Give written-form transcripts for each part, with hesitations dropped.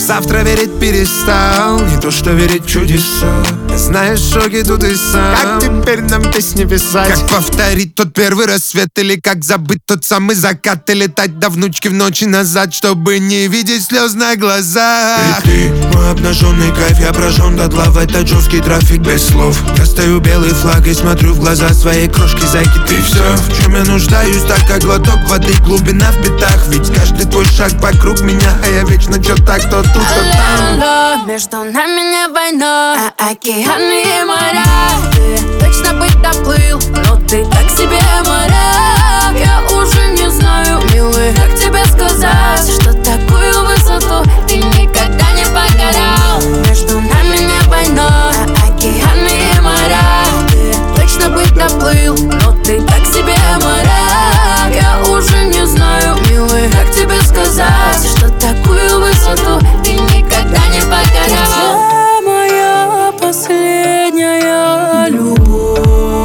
завтра верить перестал, не то что верить в чудеса. Знаешь, шоки тут и сам. Как теперь нам песни писать? Как повторить тот первый рассвет? Или как забыть тот самый закат? И летать до внучки в ночи назад, чтобы не видеть слез на глазах. И ты, мой обнаженный кайф, я прожжен дотла в этот жесткий трафик без слов. Достаю белый флаг и смотрю в глаза своей крошки зайки. Ты все, в чем я нуждаюсь, так как глоток воды, глубина в битах. Ведь каждый твой шаг вокруг меня, а я вечно чё так, то тут, то там. Между нами не война, а океаны и моря. Ты точно бы доплыл, но ты так себе моряк. Я уже не знаю, милый, как тебе сказать, что такую высоту ты никогда не покорял. Между нами не война, а океаны и моря. Ты точно бы доплыл, но ты так себе моряк. Я уже не знаю, милый, как тебе сказать, что такую высоту ты никогда не покорял. Где моя последняя любовь?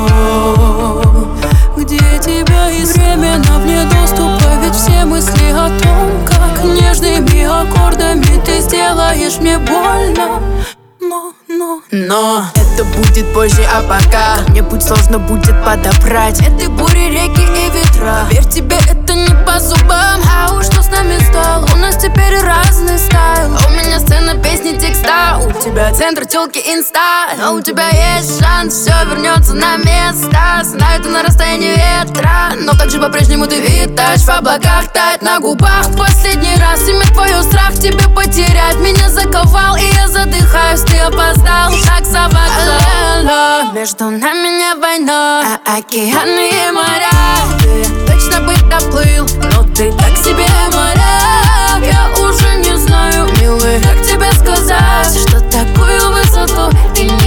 Где тебя есть время на вне доступа? Ведь все мысли о том, как нежными аккордами ты сделаешь мне больно. Но это будет позже, а пока мне путь сложно будет подобрать. Это бури, реки и ветра. Поверь, тебе это не по зубам. А уж что с нами стало? У нас теперь разный стайл. У меня сцена, песни, текста. У тебя центр, тёлки, инста. Но у тебя есть шанс, все вернется на место. Знаю, ты на расстоянии ветра, но также по-прежнему ты витаешь в облаках, тает на губах. В последний раз иметь твой страх тебе потерять. Меня заковал, и я задыхаюсь. Ты опоздал, так за вокзалом. Между нами не война, а океаны и моря. Ты точно бы доплыл, но ты так себе моряк. Я уже не знаю, милый, как тебе сказать, что такую высоту ты не